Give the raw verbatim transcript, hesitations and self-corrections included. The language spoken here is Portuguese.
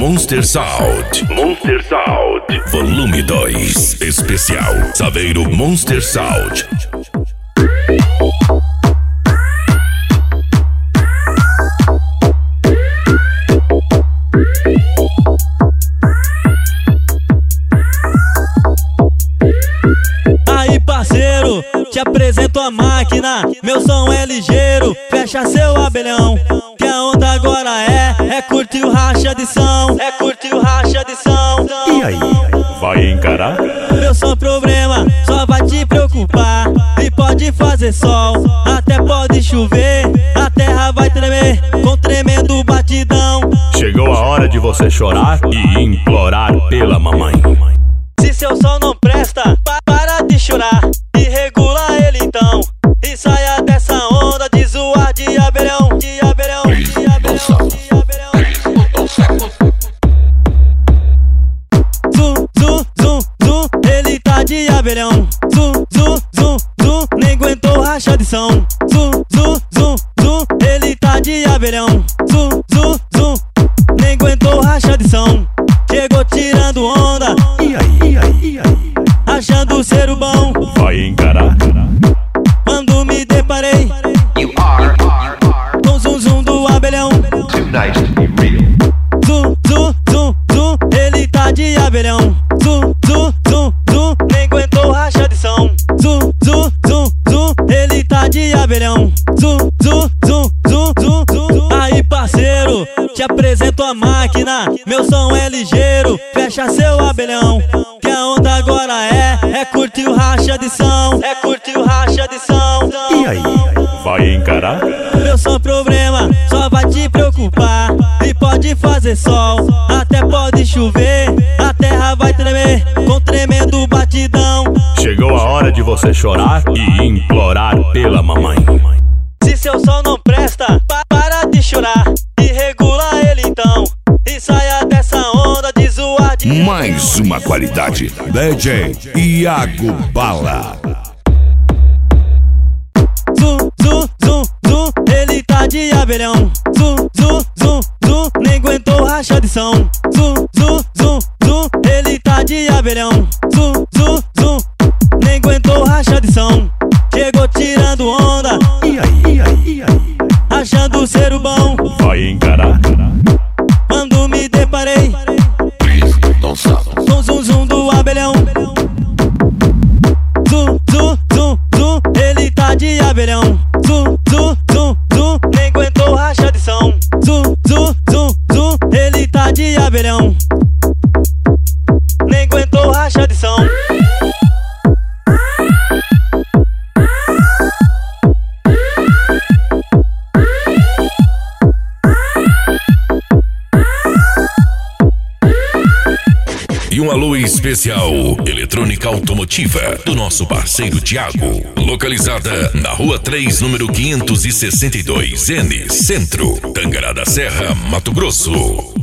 Monster Sound. Monster Sound. Volume dois. Especial Saveiro Monster Sound. Aí parceiro, te apresento a máquina. Meu som é ligeiro, fecha seu abelhão. Que a onda agora é, é curtir o racha de som. É curtir o racha de som. E aí, vai encarar? Meu som problema, só vai te preocupar. E pode fazer sol, até pode chover. A terra vai tremer, com tremendo batidão. Chegou a hora de você chorar e implorar pela mamãe. Se seu som não presta, pa para de chorar e regula ele então. E saia dessa onda de zoar de abelhão, de abelhão, de abelhão, de abelhão. Zum, zum, zum, zum, ele tá de abelhão. Zum, zum, zum, zum, nem aguentou racha de som. Zum, zum, zum, zum, ele tá de abelhão. Zum, zum, zum, nem aguentou racha de som. Chegou tirando onda, E aí, e aí, e aí? achando ser o bom. Vai encarar? Quando me deparei You are, are, are com o zum zum do abelhão. too nice to be real. Zum, zum, zum, zum, ele tá de abelhão. Zum, zum, zum, zum, nem aguentou racha de som. Zum, zum, zum, zum, ele tá de abelhão. Zum, zum, zum, zum, zum, zum, zum. Aí parceiro, te apresento a máquina. Meu som é ligeiro, fecha seu abelhão. Que a onda agora é, é curtir o racha de som. É curtir o racha de som. E aí, vai encarar? Meu som problema, só vai te preocupar. E pode fazer sol, até pode chover. A terra vai tremer, com tremendo batidão. Chegou a hora de você chorar e implorar pela mamãe. Se seu som não presta, pa para de chorar e regula ele então. E saia dessa onda de zoar de... Mais uma qualidade. D J Iago Bala. Zum, zum, zum, zum, ele tá de abelhão. Zum, zum, zum, zum, nem aguentou racha de som. Zum, zum, zum, zum, ele tá de abelhão. Zum, zum, zum, nem aguentou racha de som. Chegou tirando onda, E aí, e aí, e aí? achando ser o bom. Vai encarar? Quando me deparei com o zum zum do abelhão. Zum, zum, zum, zum, ele tá de abelhão. Zum, zum, zum, zum, nem aguentou racha de som. Zum, zum, zum, zum, ele tá de abelhão. Nem aguentou racha de som. E um alô especial Eletrônica Automotiva do nosso parceiro Thiago, localizada na Rua três, número quinhentos e sessenta e dois, N, Centro, Tangará da Serra, Mato Grosso.